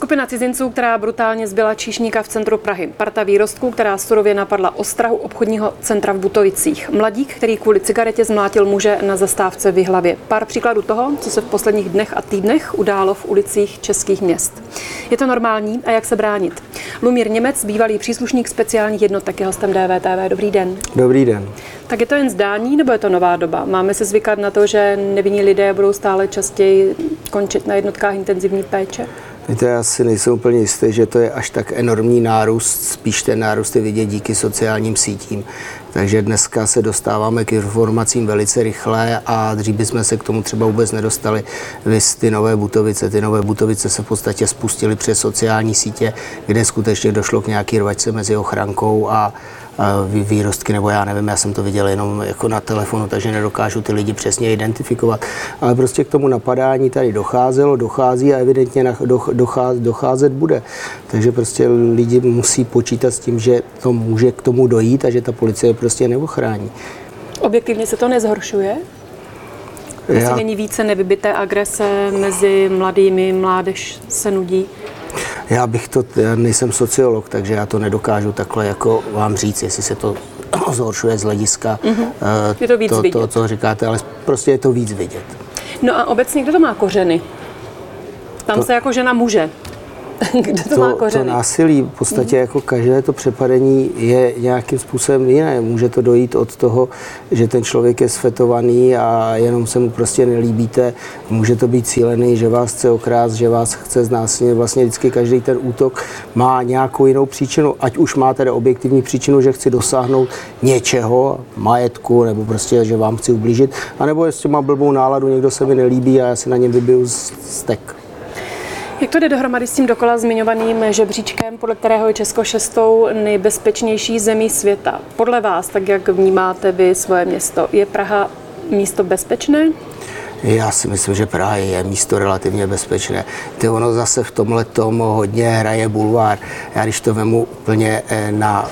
Skupina cizinců, která brutálně zbila číšníka v centru Prahy. Parta výrostků, která surově napadla ostrahu obchodního centra v Butovicích. Mladík, který kvůli cigaretě zmlátil muže na zastávce v Jihlavě. Pár příkladů toho, co se v posledních dnech a týdnech událo v ulicích českých měst. Je to normální a jak se bránit? Lumír Němec, bývalý příslušník speciálních jednotek, je hostem DVTV. Dobrý den. Dobrý den. Tak je to jen zdání, nebo je to nová doba? Máme se zvykat na to, že nevinní lidé budou stále častěji končit na jednotkách intenzivní péče? Víte, já si nejsem úplně jistý, že to je až tak enormní nárůst, spíš ten nárůst je vidět díky sociálním sítím. Takže dneska se dostáváme k informacím velice rychle a dřív bychom se k tomu třeba vůbec nedostali. Vys ty Nové Butovice. Ty Nové Butovice se v podstatě spustily přes sociální sítě, kde skutečně došlo k nějaký rvačce mezi ochrankou a výrostky, nebo já nevím, já jsem to viděl jenom jako na telefonu, takže nedokážu ty lidi přesně identifikovat. Ale prostě k tomu napadání tady dochází a evidentně docházet bude. Takže prostě lidi musí počítat s tím, že to může k tomu dojít a že ta policie prostě neochrání. Objektivně se to nezhoršuje? Jestli není více nevybité agrese mezi mladými, mládež se nudí? Já nejsem sociolog, takže já to nedokážu takhle jako vám říct, jestli se to zhoršuje z hlediska je to víc vidět. To, co říkáte, ale prostě je to víc vidět. No a obecně, kdo to má kořeny? Tam se jako žena může. Kdo to má kořeny? To násilí, v podstatě jako každé to přepadení je nějakým způsobem jiné. Může to dojít od toho, že ten člověk je sfetovaný a jenom se mu prostě nelíbíte. Může to být cílený, že vás chce okrást, že vás chce znásilnit. Vlastně vždycky každý ten útok má nějakou jinou příčinu. Ať už má tedy objektivní příčinu, že chci dosáhnout něčeho, majetku, nebo prostě, že vám chci ublížit, anebo jestli má blbou náladu, někdo se mi nelíbí a já si na něm vybiju stek. Jak to jde dohromady s tím dokola zmiňovaným žebříčkem, podle kterého je Česko 6. nejbezpečnější zemí světa? Podle vás, tak jak vnímáte vy svoje město, je Praha místo bezpečné? Já si myslím, že Praha je místo relativně bezpečné. Ono zase v tomhletom hodně hraje bulvár. Já když to vemu úplně na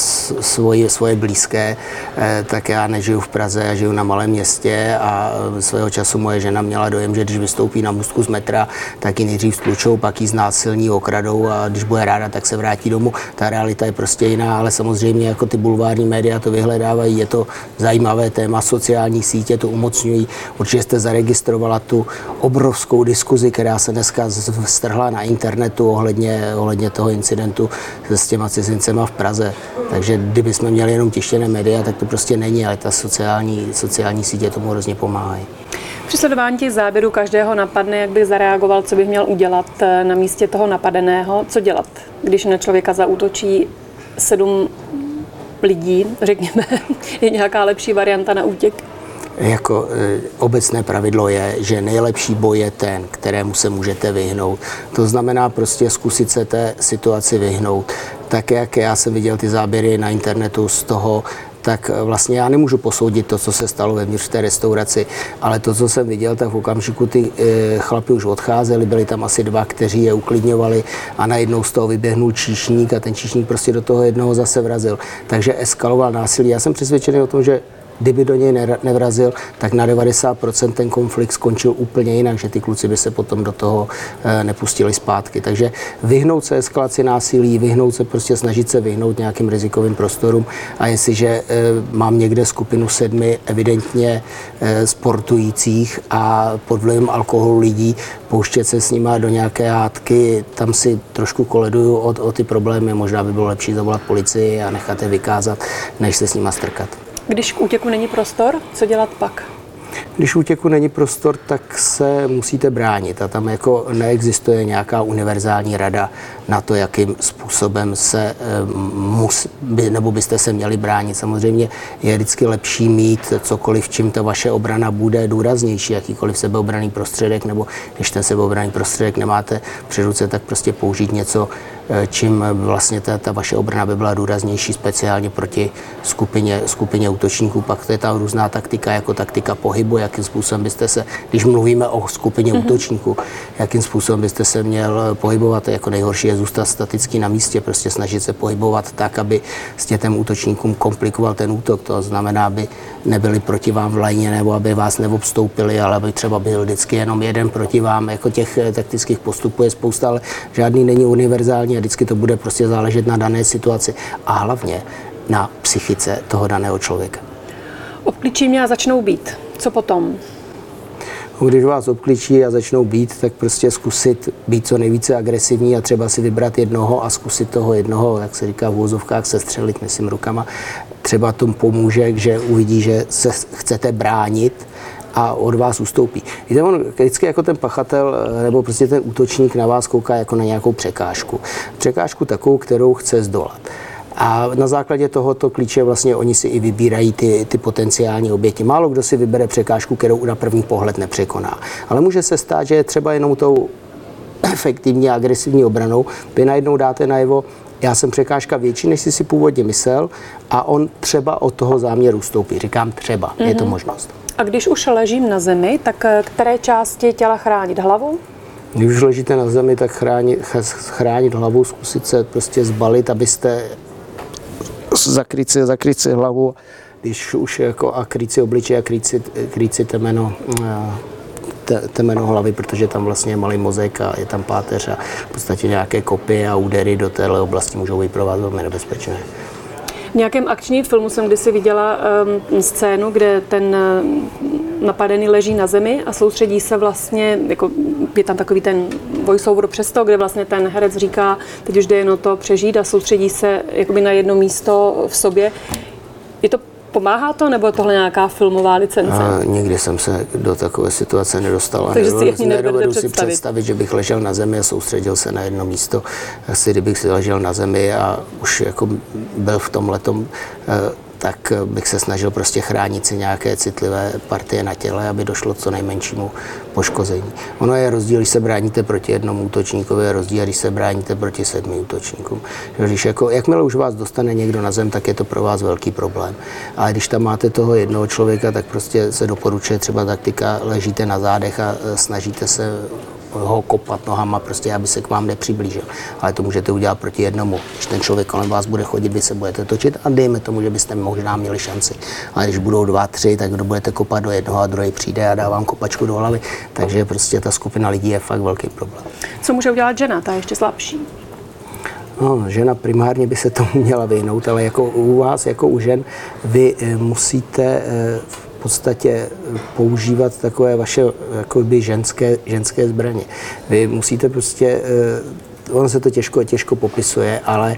svoje blízké, tak já nežiju v Praze, já žiju na malém městě a svého času moje žena měla dojem, že když vystoupí na můstku z metra, tak ji nejdřív stlučou, pak ji znásilní, okradou a když bude ráda, tak se vrátí domů. Ta realita je prostě jiná, ale samozřejmě jako ty bulvární média to vyhledávají, je to zajímavé téma, sociální sítě to umocňují. Určitě jste zaregistrovala tu obrovskou diskuzi, která se dneska strhla na internetu ohledně toho incidentu s těma cizincema v Praze. Takže kdybychom měli jenom tištěné média, tak to prostě není, ale ta sociální sítě tomu hrozně pomáhají. Při sledování těch záběrů každého napadne, jak bych zareagoval, co bych měl udělat na místě toho napadeného, co dělat, když na člověka zaútočí 7 lidí, řekněme, je nějaká lepší varianta na útěk? Jako obecné pravidlo je, že nejlepší boj je ten, kterému se můžete vyhnout. To znamená prostě zkusit se té situaci vyhnout. Tak jak já jsem viděl ty záběry na internetu z toho, tak vlastně já nemůžu posoudit to, co se stalo vevnitř v té restauraci, ale to, co jsem viděl, tak v okamžiku ty chlapi už odcházeli, byli tam asi 2, kteří je uklidňovali a najednou z toho vyběhnul číšník a ten číšník prostě do toho jednoho zase vrazil. Takže eskaloval násilí. Já jsem přesvědčený o tom, že kdyby do něj nevrazil, tak na 90% ten konflikt skončil úplně jinak, že ty kluci by se potom do toho nepustili zpátky. Takže vyhnout se eskalaci násilí, vyhnout se prostě snažit se vyhnout nějakým rizikovým prostorům a jestliže mám někde skupinu 7 evidentně sportujících a pod vlivem alkoholu lidí, pouštět se s nima do nějaké hádky, tam si trošku koleduju o ty problémy, možná by bylo lepší zavolat policii a nechat je vykázat, než se s nima strkat. Když k útěku není prostor, co dělat pak? Když útěku není prostor, tak se musíte bránit a tam jako neexistuje nějaká univerzální rada na to, jakým způsobem se nebo byste se měli bránit. Samozřejmě je vždycky lepší mít cokoliv, čím ta vaše obrana bude důraznější, jakýkoliv sebeobranný prostředek, nebo když ten sebeobranný prostředek nemáte při ruce, tak prostě použít něco čím vlastně ta vaše obrana by byla důraznější, speciálně proti skupině útočníků. Pak to je ta různá taktika, jako taktika pohybu, jakým způsobem byste se, když mluvíme o skupině útočníků, jakým způsobem byste se měl pohybovat. Jako nejhorší je zůstat staticky na místě, prostě snažit se pohybovat tak, aby s těm útočníkům komplikoval ten útok. To znamená, aby nebyli proti vám v lajně nebo aby vás neobstoupili, ale aby třeba byl vždycky jenom jeden proti vám. Jako těch taktických postupů je spousta, ale žádný není univerzální a vždycky to bude prostě záležet na dané situaci a hlavně na psychice toho daného člověka. Obklíčí mě a začnou být. Co potom? Když vás obklíčí a začnou být, tak prostě zkusit být co nejvíce agresivní a třeba si vybrat jednoho a zkusit toho jednoho, jak se říká v uvozovkách, sestřelit, myslím, rukama. Třeba tomu pomůže, že uvidí, že se chcete bránit a od vás ustoupí. Víte, on vždycky jako ten pachatel nebo prostě ten útočník na vás kouká jako na nějakou překážku. Překážku takovou, kterou chce zdolat. A na základě tohoto klíče vlastně oni si i vybírají ty potenciální oběti. Málo kdo si vybere překážku, kterou na první pohled nepřekoná. Ale může se stát, že třeba jenom tou efektivní a agresivní obranou vy najednou dáte najevo, já jsem překážka větší, než jsi si původně myslel a on třeba od toho záměru ustoupí. Říkám třeba, je to možnost. A když už ležím na zemi, tak které části těla chránit? Hlavu? Když už ležíte na zemi, tak chránit hlavu, zkusit se prostě zbalit, abyste zakrýt si hlavu, když už jako a krýt si obličej a krýt si temeno hlavy, protože tam vlastně je malý mozek a je tam páteř a v podstatě nějaké kopy a údery do téhle oblasti můžou být pro vás velmi nebezpečné. V nějakém akčním filmu jsem kdysi viděla scénu, kde ten napadený leží na zemi a soustředí se vlastně, jako je tam takový ten voiceover přesto, kde vlastně ten herec říká, teď už jde jen o to přežít a soustředí se jakoby na jedno místo v sobě. Pomáhá to, nebo je tohle nějaká filmová licence? Nikdy jsem se do takové situace nedostal. Nedovedu si představit, že bych ležel na zemi a soustředil se na jedno místo. Asi kdybych si ležel na zemi a už jako byl v tomhletom, tak bych se snažil prostě chránit si nějaké citlivé partie na těle, aby došlo k co nejmenšímu poškození. Ono je rozdíl, když se bráníte proti jednomu útočníkovi, je rozdíl, když se bráníte proti 7 útočníkům. Když jakmile už vás dostane někdo na zem, tak je to pro vás velký problém. Ale když tam máte toho jednoho člověka, tak prostě se doporučuje třeba taktika, ležíte na zádech a snažíte se ho kopat nohama, prostě aby se k vám nepřiblížil. Ale to můžete udělat proti jednomu. Když ten člověk kolem vás bude chodit, vy se budete točit a dejme tomu, že byste možná měli šanci. Ale když budou 2, 3, tak kdo budete kopat do jednoho a druhý přijde a dá vám kopačku do hlavy. Takže prostě ta skupina lidí je fakt velký problém. Co může udělat žena? Ta je ještě slabší. No, žena primárně by se tomu měla vyhnout, ale jako u vás, jako u žen, vy musíte v podstatě používat takové vaše jakoby ženské zbraně. Vy musíte prostě, ono se to těžko popisuje, ale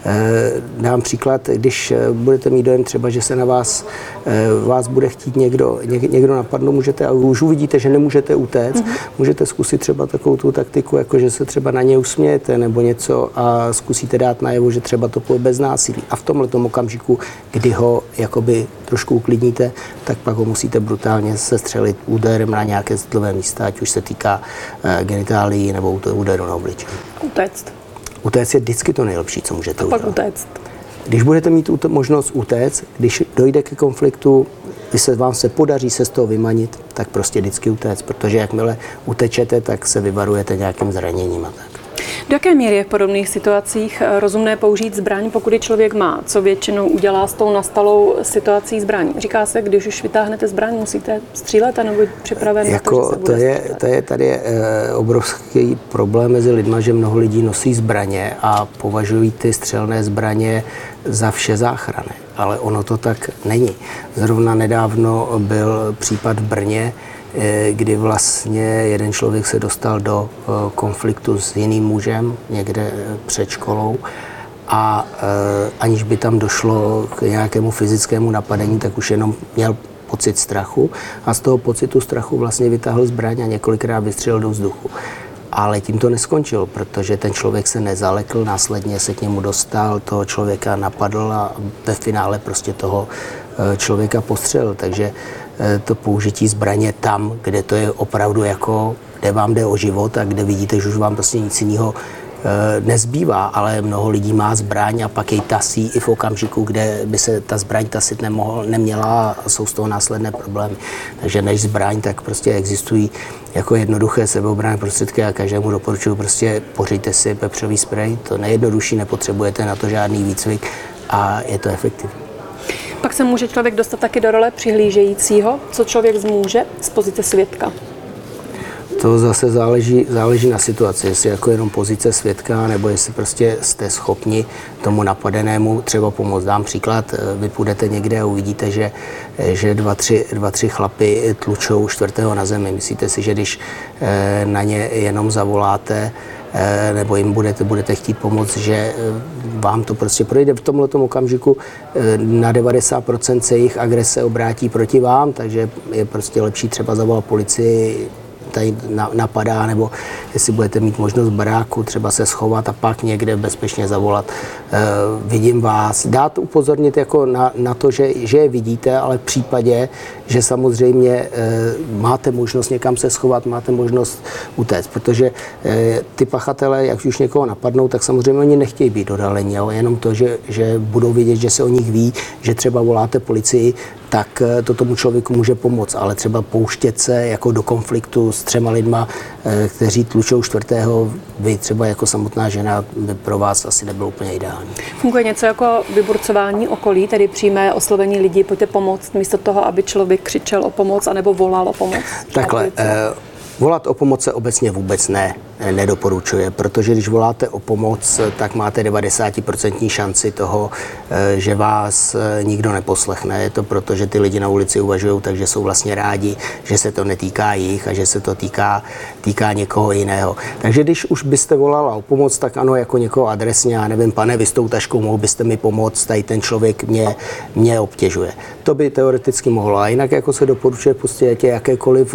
dám příklad, když budete mít dojem třeba, že se na vás bude chtít někdo napadnout, můžete, a už uvidíte, že nemůžete utéct, můžete zkusit třeba takovou tu taktiku, jako že se třeba na ně usmějete nebo něco a zkusíte dát najevo, že třeba to půjde bez násilí. A v tomhletom okamžiku, kdy ho jakoby trošku uklidníte, tak pak ho musíte brutálně sestřelit úderem na nějaké citlivé místa, ať už se týká genitálií nebo úderu na obličeji. Utéct. Utéct je vždycky to nejlepší, co můžete udělat. Pak utéct. Když budete mít možnost utéct, když dojde ke konfliktu, vám se podaří se z toho vymanit, tak prostě vždycky utéct, protože jakmile utečete, tak se vyvarujete nějakým zraněním a tak. Do jaké míry je v podobných situacích rozumné použít zbraň, pokud je člověk má? Co většinou udělá s tou nastalou situací zbraní? Říká se, když už vytáhnete zbraň, musíte střílet, nebo být připraven na to, že se bude střílet. Tady je obrovský problém mezi lidma, že mnoho lidí nosí zbraně a považují ty střelné zbraně za vše záchranné. Ale ono to tak není. Zrovna nedávno byl případ v Brně, kdy vlastně jeden člověk se dostal do konfliktu s jiným mužem někde před školou a aniž by tam došlo k nějakému fyzickému napadení, tak už jenom měl pocit strachu a z toho pocitu strachu vlastně vytáhl zbraň a několikrát vystřelil do vzduchu. Ale tím to neskončilo, protože ten člověk se nezalekl, následně se k němu dostal, toho člověka napadl a ve finále prostě toho člověka postřelil. Takže to použití zbraně tam, kde to je opravdu jako, kde vám jde o život a kde vidíte, že už vám prostě nic jiného nezbývá, ale mnoho lidí má zbraň a pak jej tasí i v okamžiku, kde by se ta zbraň tasit neměla a jsou z toho následné problémy. Takže než zbraň, tak prostě existují jako jednoduché sebeobranné prostředky a každému doporučuji prostě pořiďte si pepřový sprej, to nejjednodušší, nepotřebujete na to žádný výcvik a je to efektivní. Pak se může člověk dostat taky do role přihlížejícího, co člověk zmůže z pozice svědka. To zase záleží na situaci, jestli jako jenom pozice svědka, nebo jestli prostě jste schopni tomu napadenému třeba pomoct. Dám příklad, vy půjdete někde a uvidíte, že dva, tři chlapy tlučou čtvrtého na zemi. Myslíte si, že když na ně jenom zavoláte, nebo jim budete chtít pomoct, že vám to prostě projde v tomhletom okamžiku, na 90% se jejich agrese obrátí proti vám, takže je prostě lepší třeba zavolat policii, tady napadá, nebo jestli budete mít možnost v baráku třeba se schovat a pak někde bezpečně zavolat. Vidím vás. Dát upozornit jako na to, že je vidíte, ale v případě, že samozřejmě máte možnost někam se schovat, máte možnost utéct, protože ty pachatelé, jak už někoho napadnou, tak samozřejmě oni nechtějí být odhalení, ale jenom to, že budou vědět, že se o nich ví, že třeba voláte policii, tak to tomu člověku může pomoct, ale třeba pouštět se jako do konfliktu s 3 lidma, kteří tlučou čtvrtého, vy třeba jako samotná žena, by pro vás asi nebylo úplně ideální. Funguje něco jako vyburcování okolí, tedy přímé oslovení lidí, pojďte pomoct, místo toho, aby člověk křičel o pomoc anebo volal o pomoc? Takhle, volat o pomoc se obecně vůbec nedoporučuje, protože když voláte o pomoc, tak máte 90% šanci toho, že vás nikdo neposlechne. Je to proto, že ty lidi na ulici uvažují, takže jsou vlastně rádi, že se to netýká jich a že se to týká někoho jiného. Takže když už byste volala o pomoc, tak ano, jako někoho adresně, já nevím, pane, vy s tou taškou mohl byste mi pomoct, tady ten člověk mě obtěžuje. To by teoreticky mohlo. A jinak jako se doporučuje v podstatě jakékoliv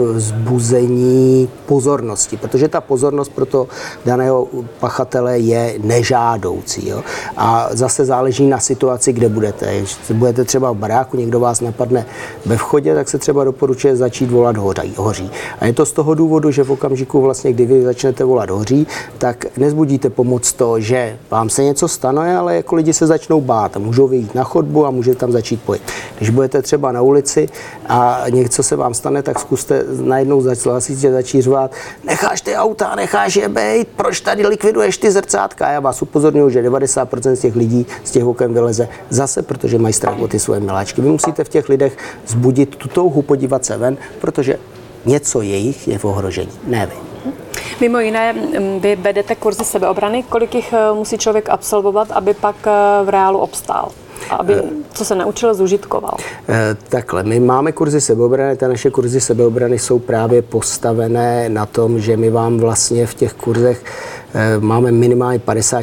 vzbuzení pozornosti, protože ta pozornost pro to daného pachatele je nežádoucí. Jo? A zase záleží na situaci, kde budete. Když budete třeba v baráku, někdo vás napadne ve vchodě, tak se třeba doporučuje začít volat hoří. A je to z toho důvodu, že v okamžiku vlastně, kdy vy začnete volat hoří, tak nezbudíte pomoc to, že vám se něco stane, ale jako lidi se začnou bát a můžou vyjít na chodbu a můžete tam začít pojít. Když budete třeba na ulici a něco se vám stane, tak zkuste najednou začít řvát, necháš ty auta, necháš je bejt, proč tady likviduješ ty zrcátka? A já vás upozorňuji, že 90% z těch lidí z těch oken vyleze zase, protože mají strach o ty svoje miláčky. Vy musíte v těch lidech vzbudit tu touhu podívat se ven, protože něco jejich je v ohrožení, ne vy. Mimo jiné, vy vedete kurzy sebeobrany. Kolik jich musí člověk absolvovat, aby pak v reálu obstál? A aby, co se naučil, zužitkoval? Takhle, my máme kurzy sebeobrany, ty naše kurzy sebeobrany jsou právě postavené na tom, že my vám vlastně v těch kurzech máme minimálně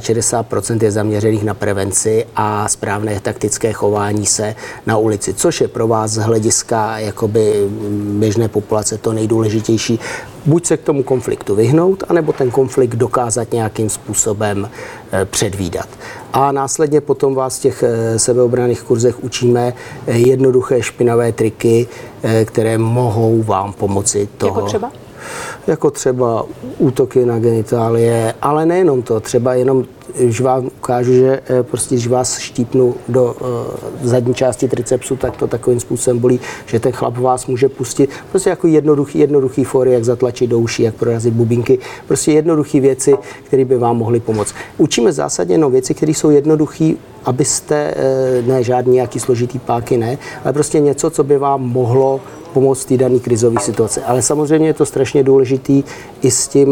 50-60% je zaměřených na prevenci a správné taktické chování se na ulici, což je pro vás z hlediska jakoby běžné populace to nejdůležitější. Buď se k tomu konfliktu vyhnout, anebo ten konflikt dokázat nějakým způsobem předvídat. A následně potom vás v těch sebeobranných kurzech učíme jednoduché špinavé triky, které mohou vám pomoci toho. Jako třeba? Jako třeba útoky na genitálie, ale nejenom to, třeba jenom, když vám ukážu, že prostě, když vás štípnu do zadní části tricepsu, tak to takovým způsobem bolí, že ten chlap vás může pustit. Prostě jako jednoduchý fóry, jak zatlačit do uší, jak prorazit bubínky. Prostě jednoduché věci, které by vám mohly pomoct. Učíme zásadně jenom věci, které jsou jednoduché, abyste, ne žádný nějaký složitý páky, ne, ale prostě něco, co by vám mohlo pomoct té dané krizové situace. Ale samozřejmě je to strašně důležitý i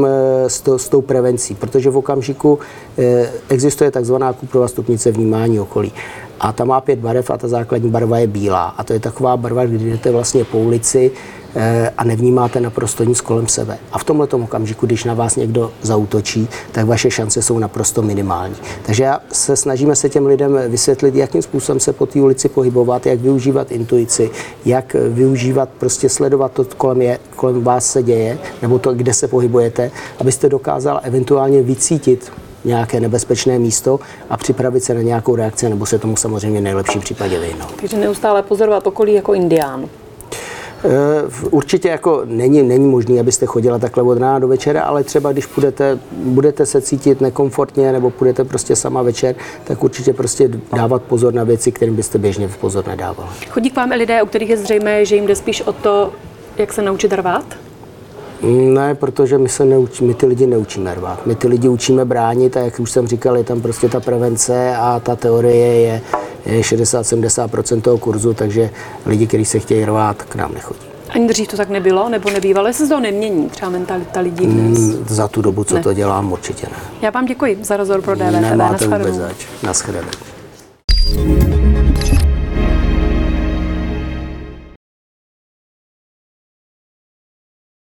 s tou prevencí, protože v okamžiku existuje takzvaná Kuprova stupnice vnímání okolí. A ta má 5 barev a ta základní barva je bílá. A to je taková barva, kdy jdete vlastně po ulici a nevnímáte naprosto nic kolem sebe. A v tomhletom okamžiku, když na vás někdo zaútočí, tak vaše šance jsou naprosto minimální. Takže snažíme se těm lidem vysvětlit, jakým způsobem se po té ulici pohybovat, jak využívat intuici, jak využívat, prostě sledovat to, kolem vás se děje, nebo to, kde se pohybujete, abyste dokázal eventuálně vycítit nějaké nebezpečné místo a připravit se na nějakou reakci, nebo se tomu samozřejmě v nejlepším případě vyhnout. Takže neustále pozorovat okolí jako indián. Určitě jako není možné, abyste chodila takhle od rána do večera, ale třeba když budete se cítit nekomfortně nebo půjdete prostě sama večer, tak určitě prostě dávat pozor na věci, kterým byste běžně pozor nedával. Chodí k vám i lidé, u kterých je zřejmé, že jim jde spíš o to, jak se naučit rvát? Ne, protože my ty lidi neučíme rvát. My ty lidi učíme bránit a jak už jsem říkal, je tam prostě ta prevence a ta teorie je 60-70% toho kurzu, takže lidi, kteří se chtějí rvát, k nám nechodí. Ani dřív to tak nebylo, nebo nebývalo? Jestli se to nemění, třeba mentalita lidí dnes? Za tu dobu, co to dělám, určitě ne. Já vám děkuji za rozhovor pro DVTV. Nemáte vůbec zač. Naschledanou.